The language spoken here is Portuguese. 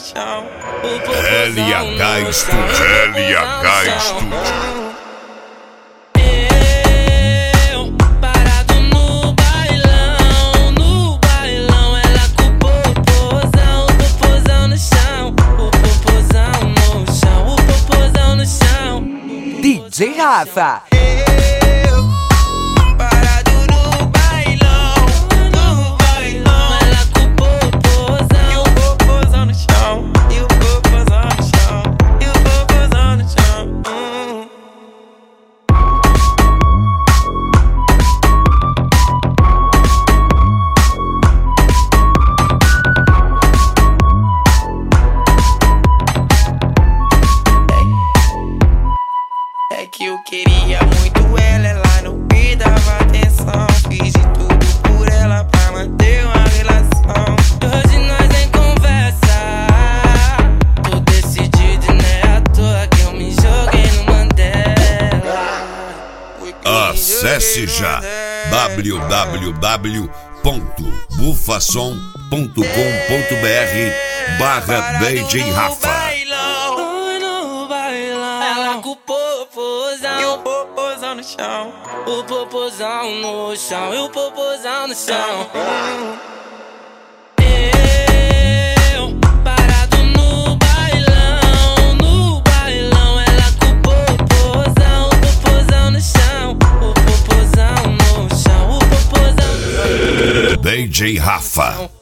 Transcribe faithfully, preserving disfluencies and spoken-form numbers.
chão. L H Studio, L H Studio. D J Rafa. Eu, parado no bailão, no bailão, ela com o popozão, e o popozão no chão, e o popozão no chão, e o popozão no chão. Hum. É que eu queria muito ela, ela não me dava atenção. Fiz de tudo por ela pra manter uma relação. Hoje nós nem conversa, tô decidido e não é à toa que eu me joguei no Mandela. Acesse já w w w ponto bufasom ponto com ponto b r barra D J Rafa. Ela com o popozão, e o popozão no chão, o popozão no chão, e o popozão no chão. Eu, parado no bailão, no bailão, ela com o popozão, o popozão no chão, o popozão no chão, o popozão no chão. D J Rafa.